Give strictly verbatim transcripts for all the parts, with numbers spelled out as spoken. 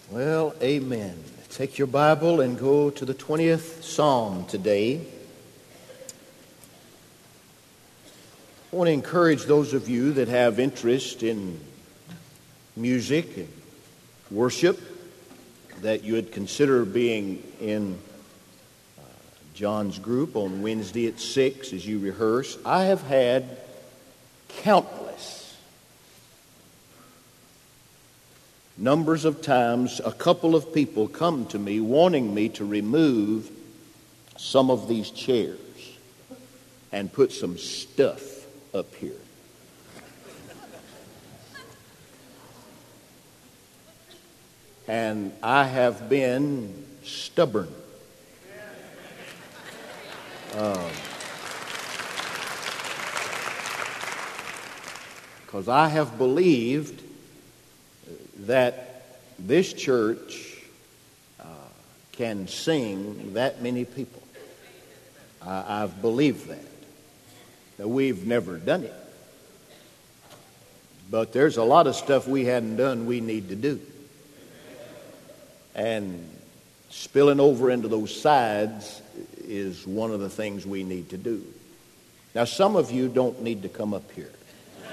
Well, amen. Take your Bible and go to the twentieth Psalm today. I want to encourage those of you that have interest in music and worship that you would consider being in uh, John's group on Wednesday at six as you rehearse. I have had countless numbers of times a couple of people come to me wanting me to remove some of these chairs and put some stuff up here. And I have been stubborn. Um, because I have believed that this church uh, can sing that many people. I, I've believed that. Now, we've never done it. But there's a lot of stuff we hadn't done we need to do. And spilling over into those sides is one of the things we need to do. Now, some of you don't need to come up here.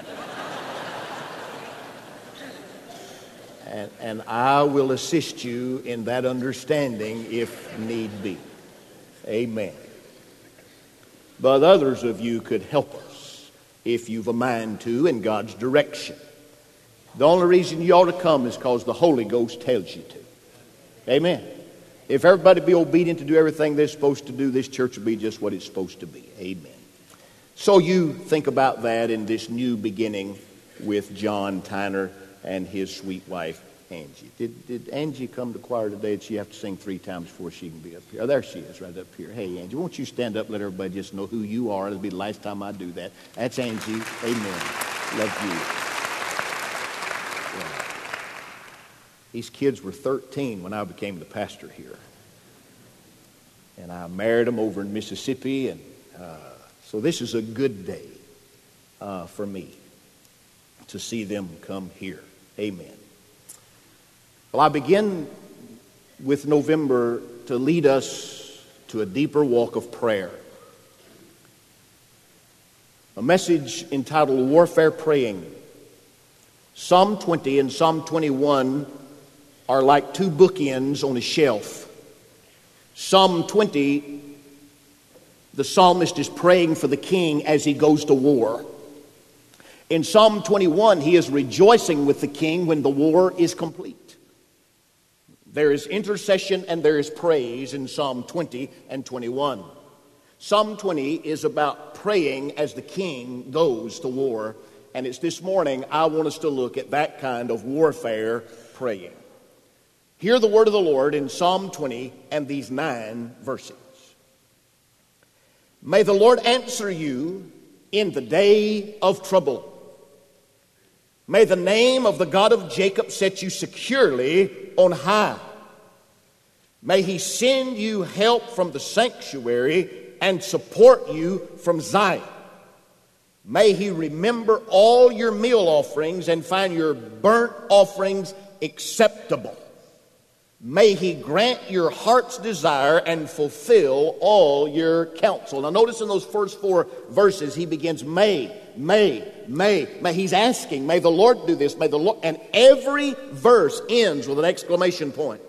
And, and I will assist you in that understanding if need be. Amen. But others of you could help us if you've a mind to in God's direction. The only reason you ought to come is because the Holy Ghost tells you to. Amen. If everybody be obedient to do everything they're supposed to do, this church will be just what it's supposed to be. Amen. So you think about that in this new beginning with John Tyner and his sweet wife, Angie. Did, did Angie come to choir today? Did she have to sing three times before she can be up here? Oh, there she is, right up here. Hey, Angie, won't you stand up and let everybody just know who you are? It'll be the last time I do that. That's Angie. Amen. Love you. Yeah. These kids were thirteen when I became the pastor here. And I married them over in Mississippi. And uh, so this is a good day uh, for me to see them come here. Amen. Well, I begin with November to lead us to a deeper walk of prayer. A message entitled Warfare Praying. Psalm twenty and Psalm twenty-one are like two bookends on a shelf. Psalm twenty, the psalmist is praying for the king as he goes to war. In Psalm twenty-one, he is rejoicing with the king when the war is complete. There is intercession and there is praise in Psalm twenty and twenty-one. Psalm twenty is about praying as the king goes to war. And it's this morning I want us to look at that kind of warfare praying. Hear the word of the Lord in Psalm twenty and these nine verses. May the Lord answer you in the day of trouble. May the name of the God of Jacob set you securely on high. May he send you help from the sanctuary and support you from Zion. May he remember all your meal offerings and find your burnt offerings acceptable. May he grant your heart's desire and fulfill all your counsel. Now notice in those first four verses he begins, may, may, may, may. He's asking, may the Lord do this, may the Lord, and every verse ends with an exclamation point.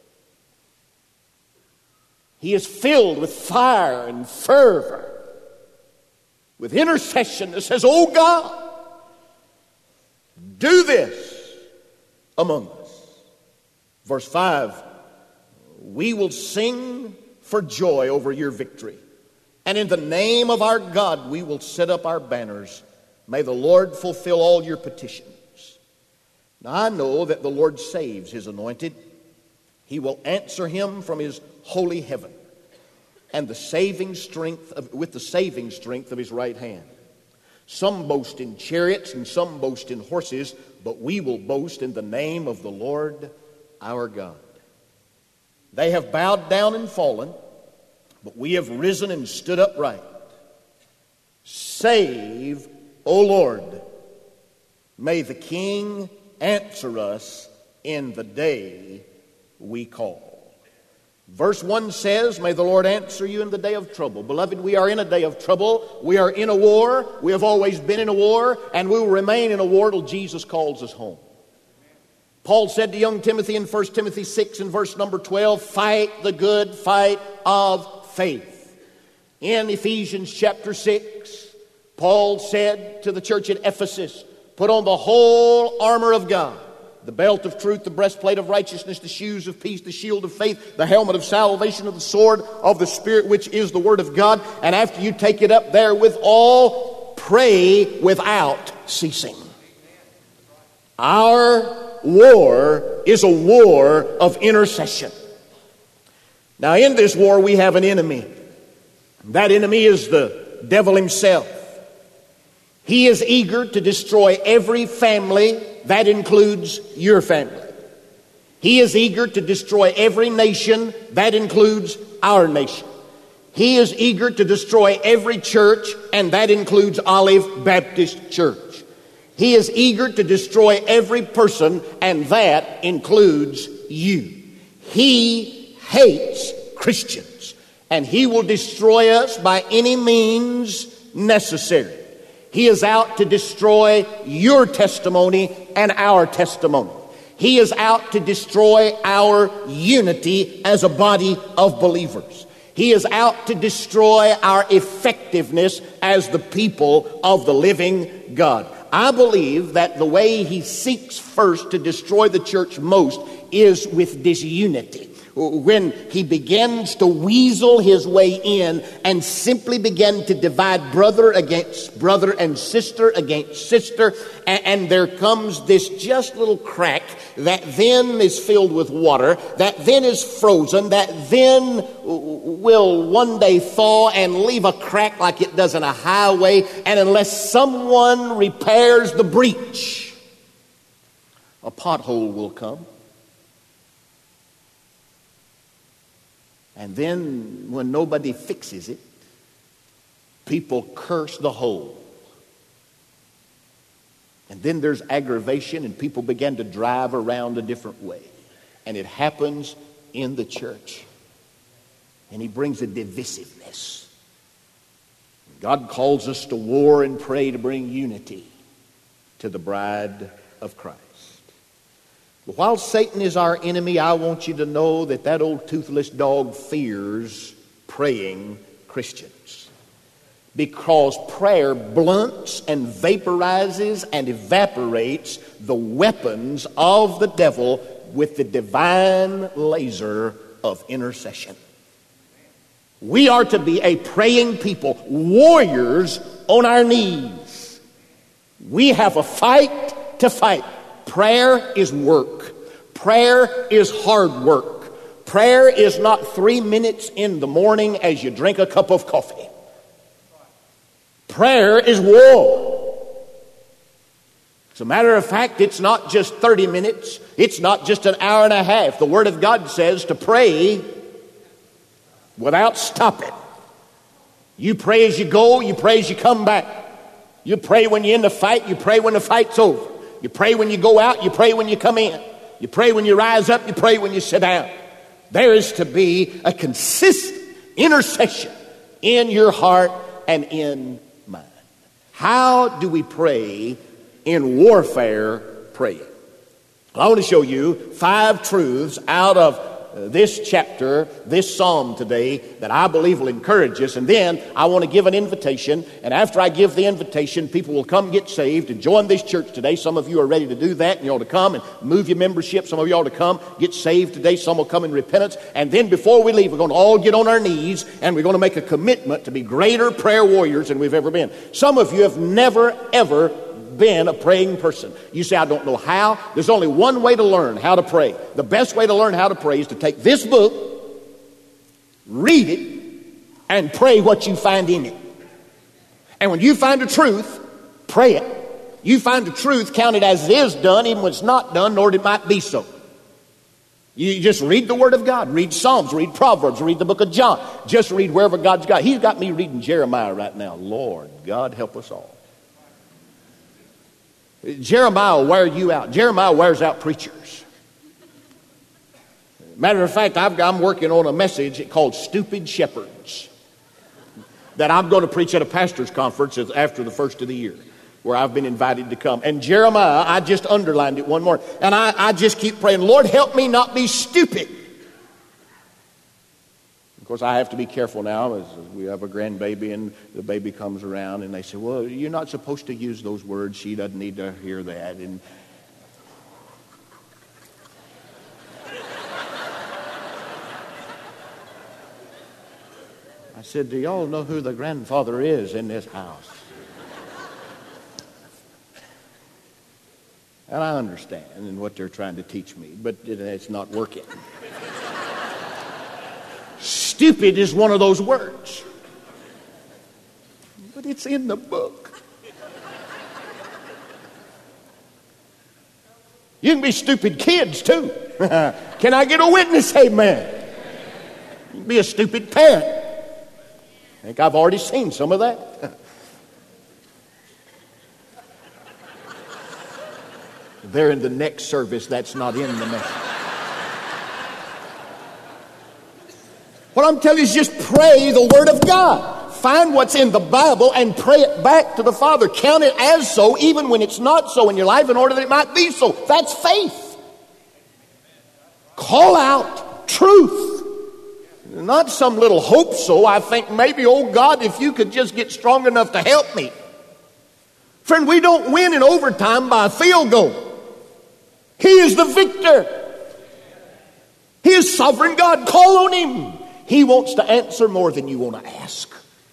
He is filled with fire and fervor, with intercession that says, oh God, do this among us. Verse five, we will sing for joy over your victory. And in the name of our God, we will set up our banners. May the Lord fulfill all your petitions. Now I know that the Lord saves his anointed. He will answer him from his holy heaven and the saving strength of, with the saving strength of his right hand. Some boast in chariots and some boast in horses, but we will boast in the name of the Lord our God. They have bowed down and fallen, but we have risen and stood upright. Save, O Lord. May the King answer us in the day we call. Verse one says, may the Lord answer you in the day of trouble. Beloved, we are in a day of trouble. We are in a war. We have always been in a war, and we will remain in a war till Jesus calls us home. Paul said to young Timothy in First Timothy six and verse number twelve, fight the good fight of faith. In Ephesians chapter six, Paul said to the church at Ephesus, put on the whole armor of God, the belt of truth, the breastplate of righteousness, the shoes of peace, the shield of faith, the helmet of salvation, of the sword of the Spirit, which is the word of God. And after you take it up therewith all, pray without ceasing. Our war is a war of intercession. Now, in this war, we have an enemy. That enemy is the devil himself. He is eager to destroy every family. That includes your family. He is eager to destroy every nation. That includes our nation. He is eager to destroy every church, and that includes Olive Baptist Church. He is eager to destroy every person, and that includes you. He hates Christians, and he will destroy us by any means necessary. He is out to destroy your testimony and our testimony. He is out to destroy our unity as a body of believers. He is out to destroy our effectiveness as the people of the living God. I believe that the way he seeks first to destroy the church most is with disunity. When he begins to weasel his way in and simply begin to divide brother against brother and sister against sister, and, and there comes this just little crack that then is filled with water, that then is frozen, that then will one day thaw and leave a crack like it does in a highway, and unless someone repairs the breach, a pothole will come. And then when nobody fixes it, people curse the hole. And then there's aggravation, and people begin to drive around a different way. And it happens in the church. And he brings a divisiveness. God calls us to war and pray to bring unity to the bride of Christ. But while Satan is our enemy, I want you to know that that old toothless dog fears praying Christians. Because prayer blunts and vaporizes and evaporates the weapons of the devil with the divine laser of intercession. We are to be a praying people, warriors on our knees. We have a fight to fight. Prayer is work. Prayer is hard work. Prayer is not three minutes in the morning as you drink a cup of coffee. Prayer is war. As a matter of fact, it's not just thirty minutes. It's not just an hour and a half. The Word of God says to pray without stopping. You pray as you go. You pray as you come back. You pray when you're in the fight. You pray when the fight's over. You pray when you go out, you pray when you come in. You pray when you rise up, you pray when you sit down. There is to be a consistent intercession in your heart and in mine. How do we pray in warfare praying? I want to show you five truths out of this chapter, this psalm today, that I believe will encourage us. And then I want to give an invitation. And after I give the invitation, people will come get saved and join this church today. Some of you are ready to do that, and you ought to come and move your membership. Some of you ought to come get saved today. Some will come in repentance. And then before we leave, we're going to all get on our knees, and we're going to make a commitment to be greater prayer warriors than we've ever been. Some of you have never, ever been a praying person. You say, I don't know how. There's only one way to learn how to pray. The best way to learn how to pray is to take this book, read it, and pray what you find in it. And when you find a truth, pray it. You find the truth, count it as it is done, even when it's not done, nor it might be so. You just read the Word of God. Read Psalms, read Proverbs, read the book of John. Just read wherever God's got. He's got me reading Jeremiah right now. Lord, God help us all. Jeremiah will wear you out. Jeremiah wears out preachers. Matter of fact, I've, I'm working on a message called Stupid Shepherds that I'm going to preach at a pastor's conference after the first of the year, where I've been invited to come. And Jeremiah, I just underlined it one morning. And I, I just keep praying, Lord, help me not be stupid. Of course, I have to be careful now as we have a grandbaby and the baby comes around and they say, well, you're not supposed to use those words. She doesn't need to hear that. And I said, do y'all know who the grandfather is in this house? And I understand and what they're trying to teach me, but it, it's not working. Stupid is one of those words. But it's in the book. You can be stupid kids too. Can I get a witness? Amen. You can be a stupid parent. I think I've already seen some of that. They're in the next service. That's not in the message. What I'm telling you is just pray the Word of God. Find what's in the Bible and pray it back to the Father. Count it as so, even when it's not so in your life, in order that it might be so. That's faith. Call out truth. Not some little hope so. I think maybe, oh God, if you could just get strong enough to help me. Friend, we don't win in overtime by a field goal. He is the victor. He is sovereign God. Call on Him. He wants to answer more than you want to ask.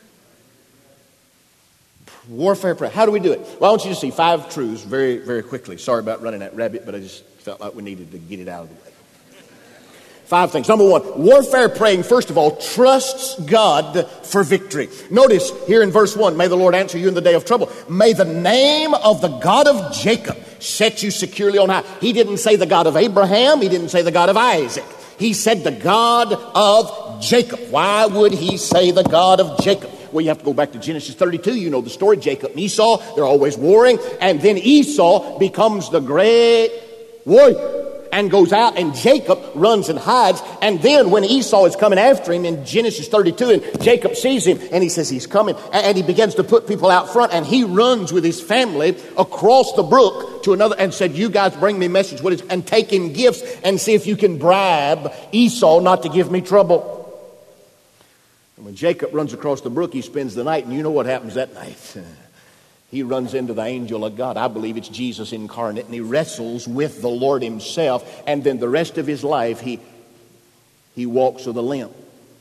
Warfare prayer. How do we do it? Well, I want you to see five truths very, very quickly. Sorry about running that rabbit, but I just felt like we needed to get it out of the way. Five things. Number one, warfare praying, first of all, trusts God for victory. Notice here in verse one, may the Lord answer you in the day of trouble. May the name of the God of Jacob set you securely on high. He didn't say the God of Abraham. He didn't say the God of Isaac. He said the God of Jacob. Why would he say the God of Jacob? Well, you have to go back to Genesis thirty-two. You know the story. Jacob and Esau, they're always warring. And then Esau becomes the great warrior and goes out, and Jacob runs and hides. And then when Esau is coming after him in Genesis thirty-two, and Jacob sees him and he says he's coming, and he begins to put people out front, and he runs with his family across the brook to another and said, you guys bring me a message, what is, and take him gifts and see if you can bribe Esau not to give me trouble. And when Jacob runs across the brook, he spends the night, and you know what happens that night. He runs into the angel of God. I believe it's Jesus incarnate, and he wrestles with the Lord himself, and then the rest of his life he he walks with a limp.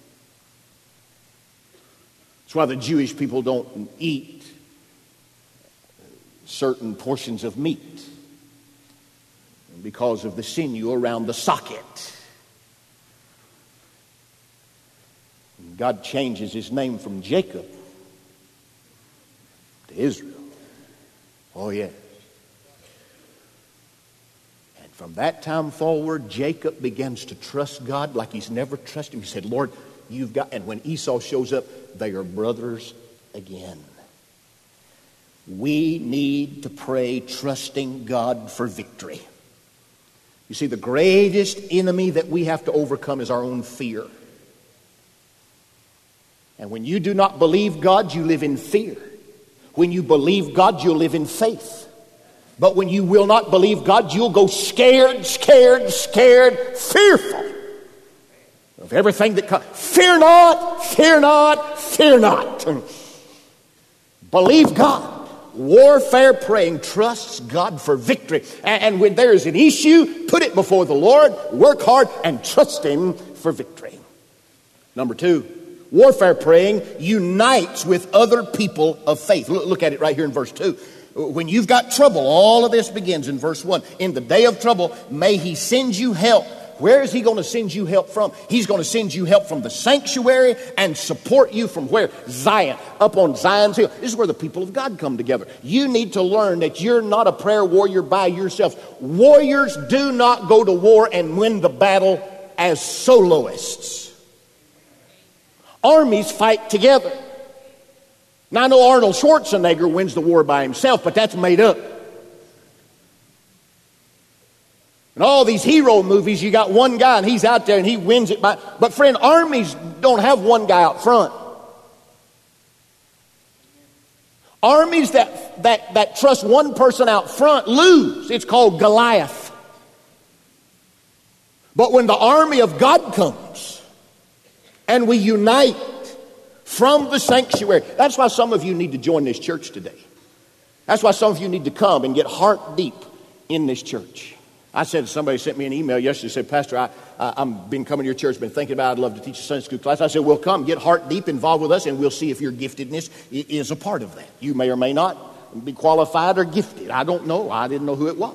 That's why the Jewish people don't eat certain portions of meat, because of the sinew around the socket. God changes his name from Jacob to Israel. Oh, yes. And from that time forward, Jacob begins to trust God like he's never trusted him. He said, Lord, you've got... And when Esau shows up, they are brothers again. We need to pray trusting God for victory. You see, the greatest enemy that we have to overcome is our own fear. And when you do not believe God, you live in fear. When you believe God, you'll live in faith. But when you will not believe God, you'll go scared, scared, scared, fearful of everything that comes. Fear not, fear not, fear not. Believe God. Warfare praying trusts God for victory. And when there is an issue, put it before the Lord, work hard, and trust Him for victory. Number two. Warfare praying unites with other people of faith. Look, look at it right here in verse two. When you've got trouble, all of this begins in verse one. In the day of trouble, may He send you help. Where is He going to send you help from? He's going to send you help from the sanctuary and support you from where? Zion. Up on Zion's hill. This is where the people of God come together. You need to learn that you're not a prayer warrior by yourself. Warriors do not go to war and win the battle as soloists. Armies fight together. Now, I know Arnold Schwarzenegger wins the war by himself, but that's made up. In all these hero movies, you got one guy and he's out there and he wins it by... But friend, armies don't have one guy out front. Armies that, that, that trust one person out front lose. It's called Goliath. But when the army of God comes and we unite from the sanctuary, that's why some of you need to join this church today. That's why some of you need to come and get heart deep in this church. I said, somebody sent me an email yesterday, said, Pastor, I, I, I've been coming to your church, been thinking about it, I'd love to teach a Sunday school class. I said, well, come, get heart deep involved with us, and we'll see if your giftedness is a part of that. You may or may not be qualified or gifted. I don't know. I didn't know who it was.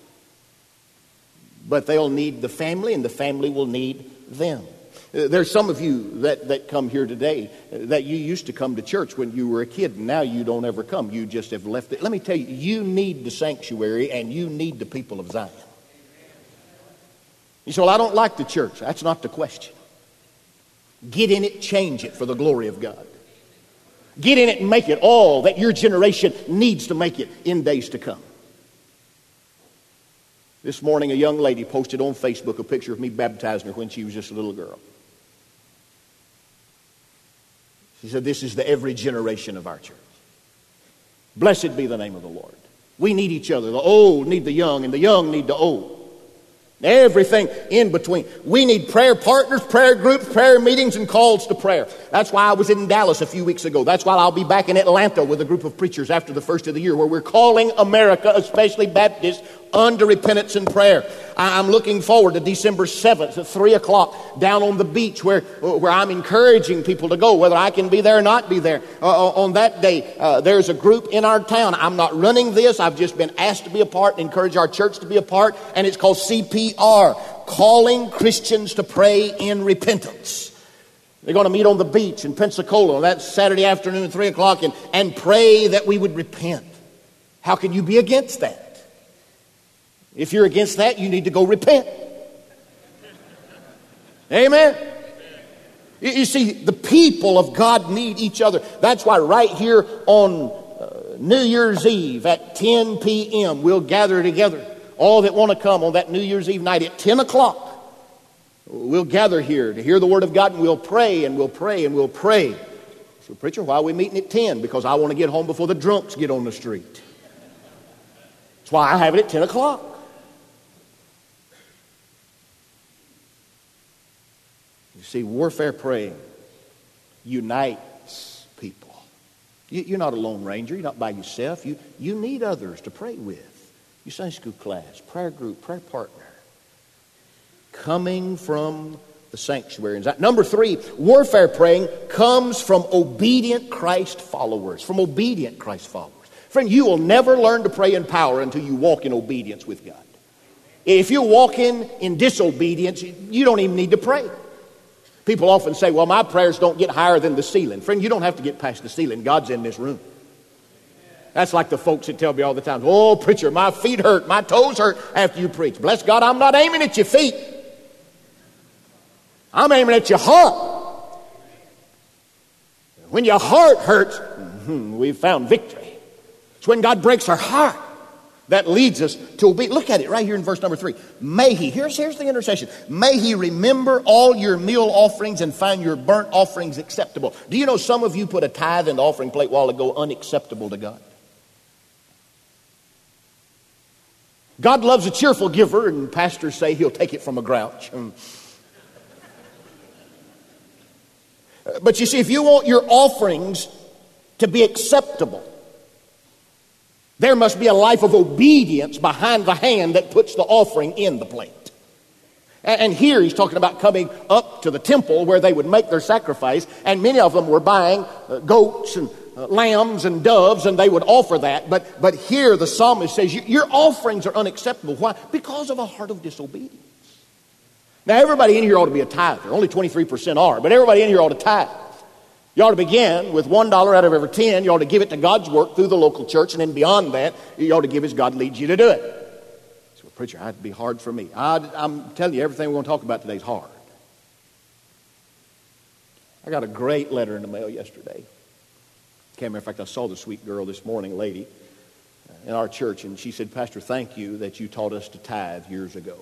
But they'll need the family, and the family will need them. There's some of you that, that come here today that you used to come to church when you were a kid, and now you don't ever come. You just have left it. Let me tell you, you need the sanctuary, and you need the people of Zion. You say, well, I don't like the church. That's not the question. Get in it, change it for the glory of God. Get in it and make it all that your generation needs to make it in days to come. This morning, a young lady posted on Facebook a picture of me baptizing her when she was just a little girl. She said, this is the every generation of our church. Blessed be the name of the Lord. We need each other. The old need the young, and the young need the old. Everything in between. We need prayer partners, prayer groups, prayer meetings, and calls to prayer. That's why I was in Dallas a few weeks ago. That's why I'll be back in Atlanta with a group of preachers after the first of the year, where we're calling America, especially Baptists, under repentance and prayer. I'm looking forward to December seventh at three o'clock down on the beach, where, where I'm encouraging people to go, whether I can be there or not be there. Uh, on that day, uh, there's a group in our town. I'm not running this. I've just been asked to be a part and encourage our church to be a part. And it's called C P R, Calling Christians to Pray in Repentance. They're going to meet on the beach in Pensacola on that Saturday afternoon at three o'clock and, and pray that we would repent. How can you be against that? If you're against that, you need to go repent. Amen? You, you see, the people of God need each other. That's why right here on uh, New Year's Eve at ten p.m. we'll gather together. All that want to come on that New Year's Eve night at ten o'clock. We'll gather here to hear the Word of God, and we'll pray and we'll pray and we'll pray. So, preacher, why are we meeting at ten? Because I want to get home before the drunks get on the street. That's why I have it at ten o'clock. You see, warfare praying unites people. You, you're not a lone ranger. You're not by yourself. You, you need others to pray with. Your Sunday school class, prayer group, prayer partner. Coming from the sanctuary. Number three, warfare praying comes from obedient Christ followers. From obedient Christ followers. Friend, you will never learn to pray in power until you walk in obedience with God. If you're walking in disobedience, you don't even need to pray. People often say, well, my prayers don't get higher than the ceiling. Friend, you don't have to get past the ceiling. God's in this room. That's like the folks that tell me all the time, oh, preacher, my feet hurt, my toes hurt after you preach. Bless God, I'm not aiming at your feet. I'm aiming at your heart. When your heart hurts, mm-hmm, we've found victory. It's when God breaks our heart that leads us to obey. Look at it right here in verse number three. May he, here's, here's the intercession. May he remember all your meal offerings and find your burnt offerings acceptable. Do you know some of you put a tithe in the offering plate a while ago unacceptable to God? God loves a cheerful giver, and pastors say he'll take it from a grouch. Mm. But you see, if you want your offerings to be acceptable, there must be a life of obedience behind the hand that puts the offering in the plate. And here he's talking about coming up to the temple where they would make their sacrifice, and many of them were buying goats and lambs and doves, and they would offer that. But, but here the psalmist says, your offerings are unacceptable. Why? Because of a heart of disobedience. Now, everybody in here ought to be a tither. Only twenty-three percent are, but everybody in here ought to tithe. You ought to begin with one dollar out of every ten. You ought to give it to God's work through the local church, and then beyond that, you ought to give as God leads you to do it. So, preacher, it'd be hard for me. I, I'm telling you, everything we're going to talk about today is hard. I got a great letter in the mail yesterday. Can't remember. In fact, I saw the sweet girl this morning, lady, in our church, and she said, Pastor, thank you that you taught us to tithe years ago.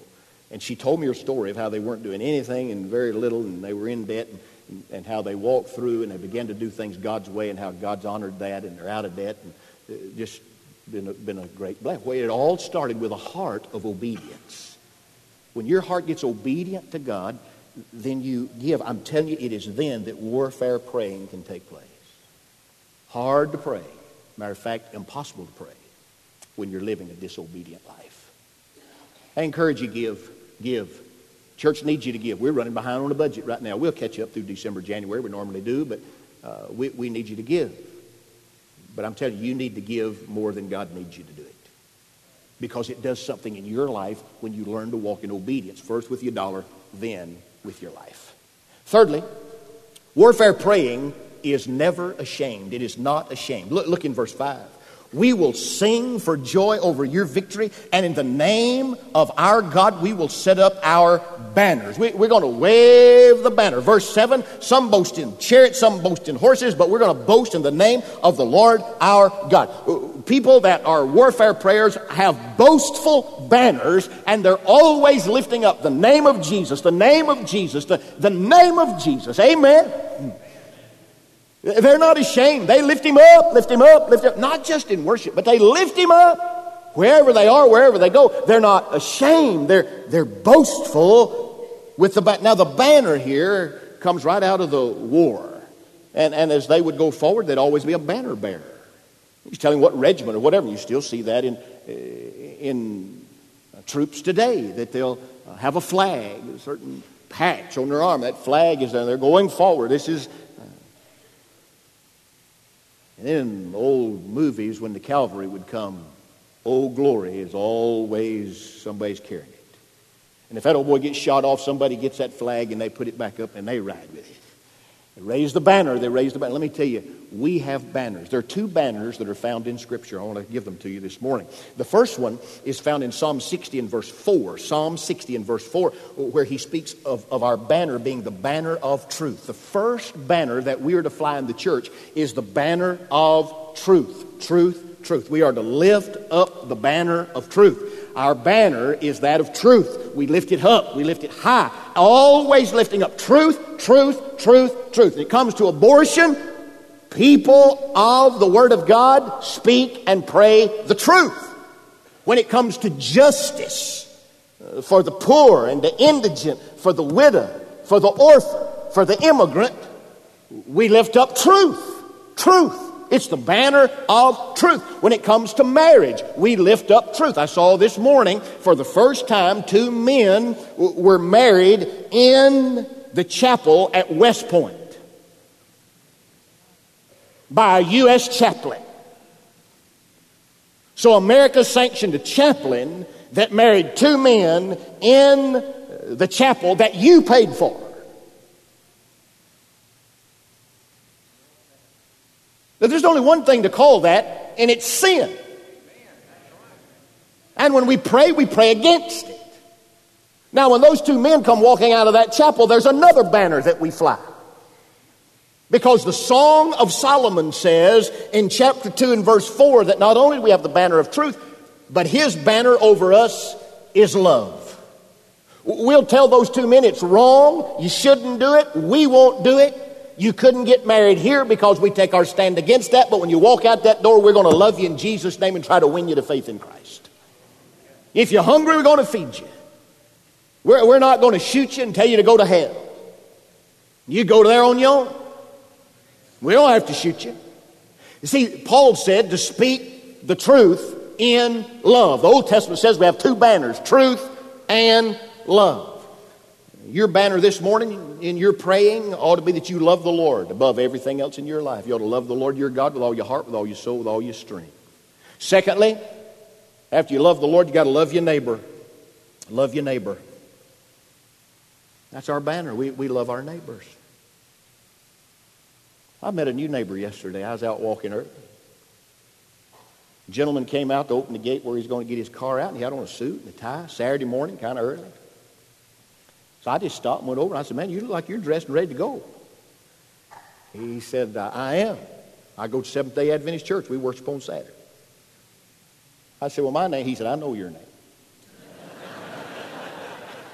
And she told me her story of how they weren't doing anything and very little, and they were in debt, and, and how they walked through and they began to do things God's way, and how God's honored that, and they're out of debt, and uh, just been a, been a great blessing. Well, it all started with a heart of obedience. When your heart gets obedient to God, then you give. I'm telling you, it is then that warfare praying can take place. Hard to pray. Matter of fact, impossible to pray when you're living a disobedient life. I encourage you, give. Give. Church needs you to give. We're running behind on the budget right now. We'll catch up through December, January. We normally do, but uh, we, we need you to give. But I'm telling you, you need to give more than God needs you to do it. Because it does something in your life when you learn to walk in obedience. First with your dollar, then with your life. Thirdly, warfare praying is never ashamed. It is not ashamed. Look, look in verse five. We will sing for joy over your victory, and in the name of our God we will set up our banners. We, we're going to wave the banner. Verse seven, some boast in chariots, some boast in horses, but we're going to boast in the name of the Lord our God. People that are warfare prayers have boastful banners, and they're always lifting up the name of Jesus, the name of Jesus, the, the name of Jesus. Amen. They're not ashamed. They lift him up, lift him up, lift him up. Not just in worship, but they lift him up wherever they are, wherever they go. They're not ashamed. They're, they're boastful with the banner. Now the banner here comes right out of the war. And, and as they would go forward, there'd always be a banner bearer. He's telling what regiment or whatever. You still see that in, in troops today, that they'll have a flag, a certain patch on their arm. That flag is there. They're going forward. This is... And in old movies, when the cavalry would come, Old Glory is always somebody's carrying it. And if that old boy gets shot off, somebody gets that flag and they put it back up and they ride with it. They raise the banner, they raise the banner. Let me tell you, we have banners. There are two banners that are found in Scripture. I want to give them to you this morning. The first one is found in Psalm sixty and verse four. Psalm sixty and verse four, where he speaks of, of our banner being the banner of truth. The first banner that we are to fly in the church is the banner of truth. Truth, truth. We are to lift up the banner of truth. Our banner is that of truth. We lift it up. We lift it high. Always lifting up truth, truth, truth, truth. When it comes to abortion, people of the Word of God speak and pray the truth. When it comes to justice uh, for the poor and the indigent, for the widow, for the orphan, for the immigrant, we lift up truth. Truth. It's the banner of truth. When it comes to marriage, we lift up truth. I saw this morning, for the first time, two men w- were married in the chapel at West Point by a U S chaplain. So America sanctioned a chaplain that married two men in the chapel that you paid for. Now, there's only one thing to call that, and it's sin. And when we pray, we pray against it. Now, when those two men come walking out of that chapel, there's another banner that we fly. Because the Song of Solomon says in chapter two and verse four that not only do we have the banner of truth, but his banner over us is love. We'll tell those two men it's wrong, you shouldn't do it, we won't do it. You couldn't get married here because we take our stand against that. But when you walk out that door, we're going to love you in Jesus' name and try to win you to faith in Christ. If you're hungry, we're going to feed you. We're, we're not going to shoot you and tell you to go to hell. You go there on your own. We don't have to shoot you. You see, Paul said to speak the truth in love. The Old Testament says we have two banners, truth and love. Your banner this morning in your praying ought to be that you love the Lord above everything else in your life. You ought to love the Lord your God with all your heart, with all your soul, with all your strength. Secondly, after you love the Lord, you got to love your neighbor. Love your neighbor. That's our banner. We, we love our neighbors. I met a new neighbor yesterday. I was out walking early. A gentleman came out to open the gate where he's going to get his car out, and he had on a suit and a tie, Saturday morning, kind of early. So I just stopped and went over and I said, man, you look like you're dressed and ready to go. He said, I am. I go to Seventh-day Adventist Church. We worship on Saturday. I said, well, my name? He said, I know your name.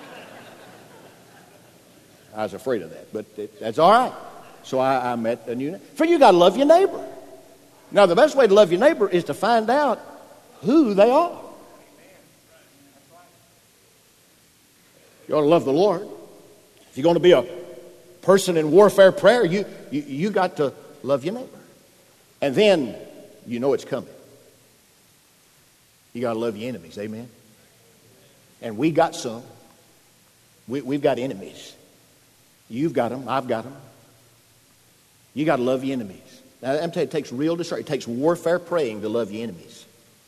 I was afraid of that, but it, that's all right. So I, I met a new neighbor. For you got to love your neighbor. Now, the best way to love your neighbor is to find out who they are. You ought to love the Lord. If you're going to be a person in warfare prayer, you, you, you got to love your neighbor. And then you know it's coming. You got to love your enemies, amen? And we got some. We, we've got enemies. You've got them. I've got them. You got to love your enemies. Now, I'm telling you, it takes real discernment. It takes warfare praying to love your enemies.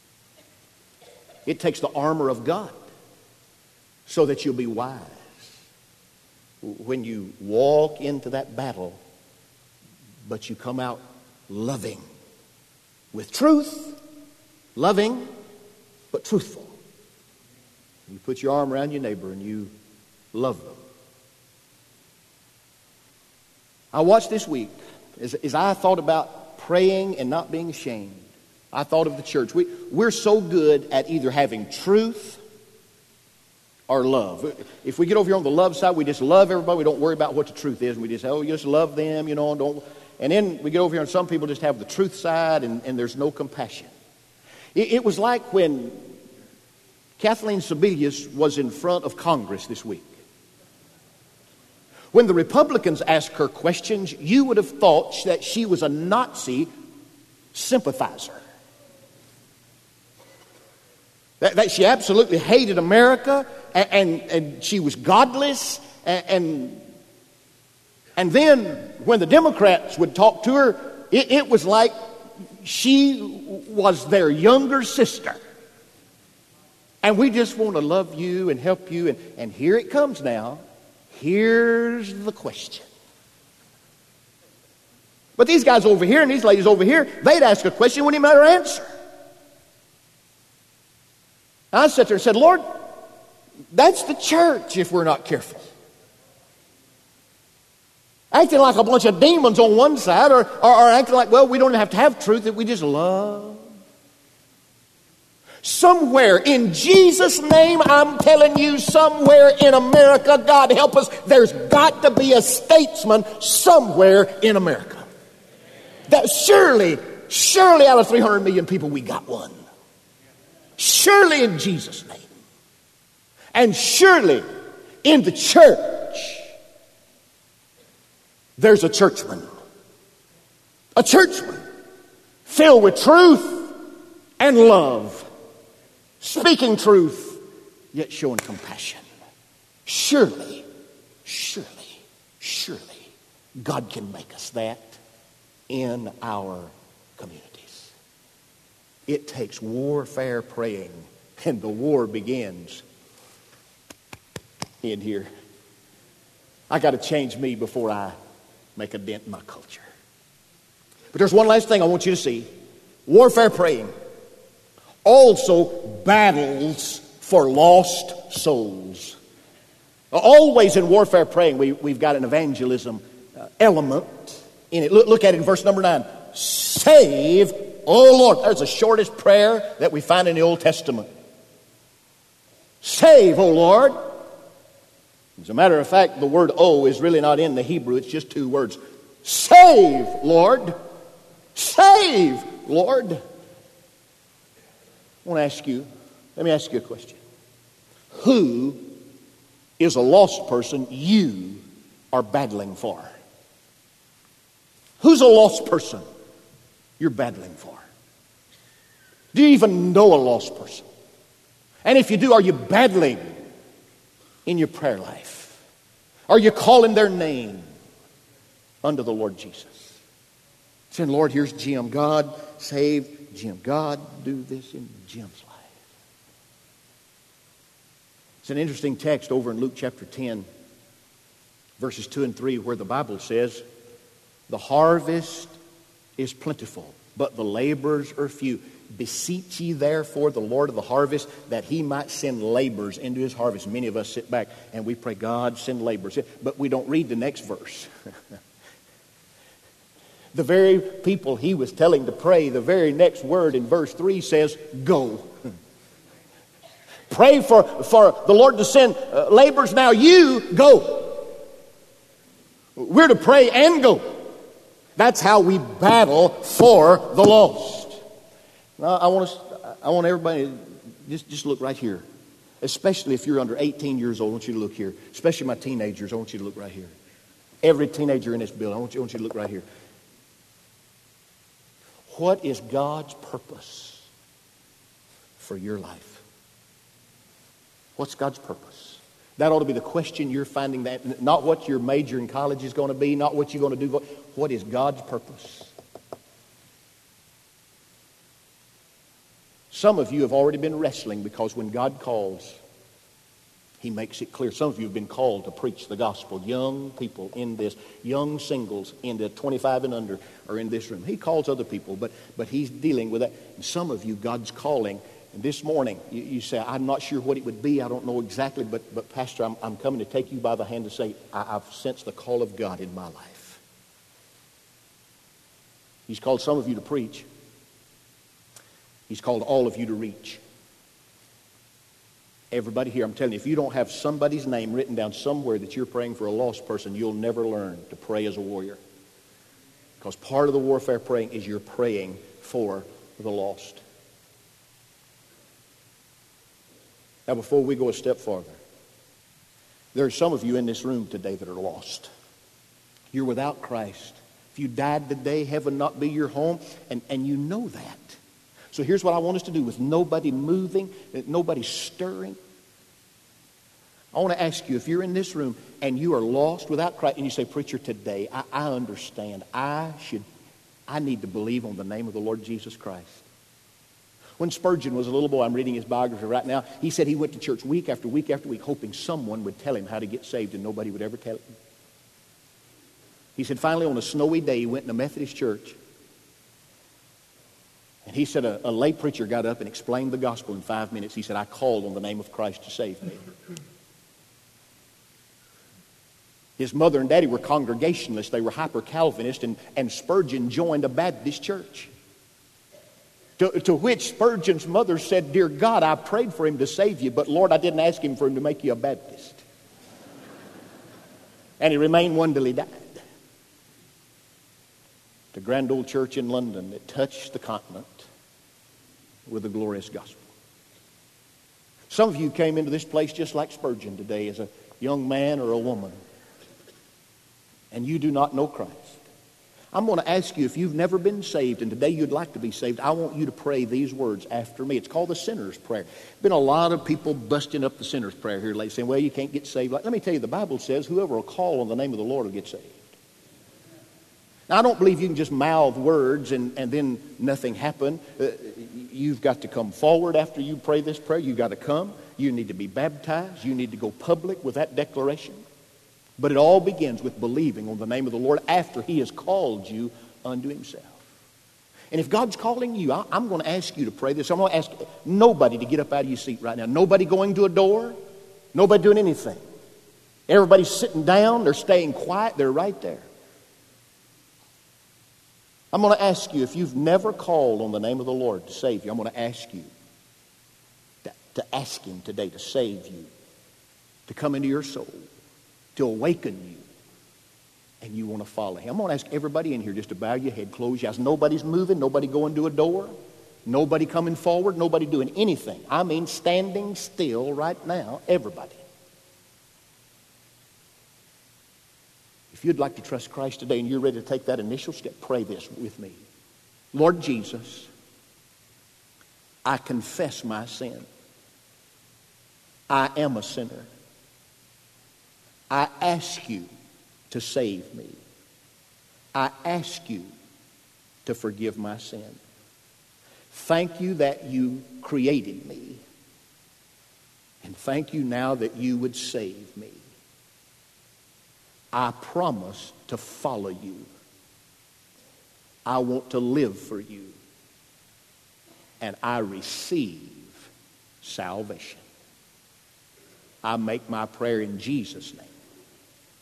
It takes the armor of God so that you'll be wise. When you walk into that battle, but you come out loving with truth, loving but truthful. You put your arm around your neighbor and you love them. I watched this week as, as I thought about praying and not being ashamed. I thought of the church. We, we're so good at either having truth or love. If we get over here on the love side, we just love everybody. We don't worry about what the truth is. And we just say, oh, you just love them, you know. And, don't. and then we get over here and some people just have the truth side and, and there's no compassion. It, it was like when Kathleen Sebelius was in front of Congress this week. When the Republicans asked her questions, you would have thought that she was a Nazi sympathizer. That, that she absolutely hated America and, and, and she was godless. And, and, and then when the Democrats would talk to her, it, it was like she was their younger sister. And we just want to love you and help you. And, and here it comes now. Here's the question. But these guys over here and these ladies over here, they'd ask a question, wouldn't even let her answer. I sat there and said, Lord, that's the church if we're not careful. Acting like a bunch of demons on one side or, or, or acting like, well, we don't have to have truth, that we just love. Somewhere in Jesus' name, I'm telling you, somewhere in America, God help us, there's got to be a statesman somewhere in America. That surely, surely out of three hundred million people, we got one. Surely in Jesus' name. And surely in the church, there's a churchman. A churchman filled with truth and love. Speaking truth, yet showing compassion. Surely, surely, surely, God can make us that in our communities. It takes warfare praying, and the war begins in here. I got to change me before I make a dent in my culture. But there's one last thing I want you to see. Warfare praying also battles for lost souls. Always in warfare praying, we, we've got an evangelism uh, element in it. Look, look at it in verse number nine. Save, O Lord. There's the shortest prayer that we find in the Old Testament. Save, O Lord. As a matter of fact, the word O is really not in the Hebrew. It's just two words. Save, Lord. Save, Lord. I want to ask you, let me ask you a question. Who is a lost person you are battling for? Who's a lost person you're battling for? Do you even know a lost person? And if you do, are you battling in your prayer life? Are you calling their name unto the Lord Jesus? Saying, Lord, here's Jim. God, save Jim. God, do this in Jim's life. It's an interesting text over in Luke chapter ten, verses two and three, where the Bible says, the harvest is plentiful, but the laborers are few. Beseech ye therefore the Lord of the harvest that he might send laborers into his harvest. Many of us sit back and we pray, God, send laborers. But we don't read the next verse. The very people he was telling to pray, the very next word in verse three says, go. Pray for, for the Lord to send uh, laborers. Now you go. We're to pray and go. That's how we battle for the lost. Now, I want us, I want everybody to just, just look right here. Especially if you're under eighteen years old, I want you to look here. Especially my teenagers, I want you to look right here. Every teenager in this building, I want you, I want you to look right here. What is God's purpose for your life? What's God's purpose? That ought to be the question you're finding, that not what your major in college is going to be, not what you're going to do. What is God's purpose? Some of you have already been wrestling because when God calls, He makes it clear. Some of you have been called to preach the gospel. Young people in this, young singles in the twenty-five and under are in this room. He calls other people, but but He's dealing with that. And some of you, God's calling. And this morning, you, you say, I'm not sure what it would be. I don't know exactly, but but Pastor, I'm, I'm coming to take you by the hand to say, I, I've sensed the call of God in my life. He's called some of you to preach. He's called all of you to reach. Everybody here, I'm telling you, if you don't have somebody's name written down somewhere that you're praying for a lost person, you'll never learn to pray as a warrior. Because part of the warfare praying is you're praying for the lost. Now, before we go a step farther, there are some of you in this room today that are lost. You're without Christ. If you died today, heaven not be your home, and, and you know that. So here's what I want us to do with nobody moving, nobody stirring. I want to ask you, if you're in this room and you are lost without Christ, and you say, Preacher, today I, I understand. I should, I need to believe on the name of the Lord Jesus Christ. When Spurgeon was a little boy, I'm reading his biography right now, he said he went to church week after week after week hoping someone would tell him how to get saved, and nobody would ever tell him. He said finally on a snowy day he went in a Methodist church. And he said a, a lay preacher got up and explained the gospel in five minutes. He said, I called on the name of Christ to save me. His mother and daddy were Congregationalists. They were hyper-Calvinist, and, and Spurgeon joined a Baptist church. To, to which Spurgeon's mother said, Dear God, I prayed for him to save you, but Lord, I didn't ask him for him to make you a Baptist. And he remained one till he died. The grand old church in London that touched the continent with the glorious gospel. Some of you came into this place just like Spurgeon today as a young man or a woman, and you do not know Christ. I'm going to ask you, if you've never been saved and today you'd like to be saved, I want you to pray these words after me. It's called the sinner's prayer. Been a lot of people busting up the sinner's prayer here lately, saying, well, you can't get saved. Let me tell you, the Bible says whoever will call on the name of the Lord will get saved. Now, I don't believe you can just mouth words and, and then nothing happen. Uh, you've got to come forward after you pray this prayer. You've got to come. You need to be baptized. You need to go public with that declaration. But it all begins with believing on the name of the Lord after He has called you unto Himself. And if God's calling you, I, I'm going to ask you to pray this. I'm going to ask nobody to get up out of your seat right now. Nobody going to a door. Nobody doing anything. Everybody's sitting down. They're staying quiet. They're right there. I'm going to ask you, if you've never called on the name of the Lord to save you, I'm going to ask you to, to ask Him today to save you, to come into your soul, to awaken you, and you want to follow Him. I'm going to ask everybody in here just to bow your head, close your eyes. Nobody's moving, nobody going to a door, nobody coming forward, nobody doing anything. I mean standing still right now, everybody. If you'd like to trust Christ today and you're ready to take that initial step, pray this with me. Lord Jesus, I confess my sin. I am a sinner. I ask you to save me. I ask you to forgive my sin. Thank you that you created me. And thank you now that you would save me. I promise to follow you. I want to live for you. And I receive salvation. I make my prayer in Jesus' name.